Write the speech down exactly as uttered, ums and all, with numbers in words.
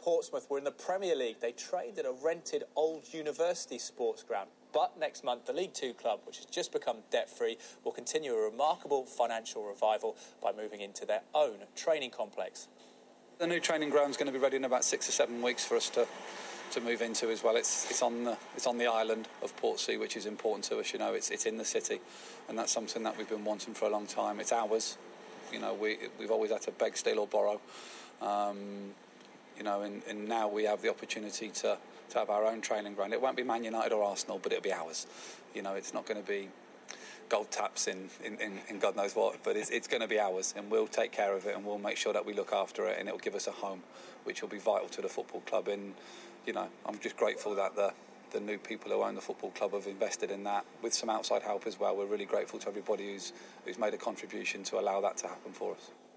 Portsmouth were in the Premier League. They trained at a rented old university sports ground. But next month, the League Two club, which has just become debt-free, will continue a remarkable financial revival by moving into their own training complex. The new training ground is going to be ready in about six or seven weeks for us to to move into as well. It's it's on the it's on the island of Portsea, which is important to us. You know, it's it's in the city, and that's something that we've been wanting for a long time. It's ours. You know, we we've always had to beg, steal, or borrow. Um, you know, and, and now we have the opportunity to to have our own training ground. It won't be Man United or Arsenal, but it'll be ours. You know, it's not going to be gold taps in, in, in, in God knows what, but it's, it's going to be ours, and we'll take care of it, and we'll make sure that we look after it, and it'll give us a home, which will be vital to the football club. And you know, I'm just grateful that the the new people who own the football club have invested in that with some outside help as well. We're really grateful to everybody who's who's made a contribution to allow that to happen for us.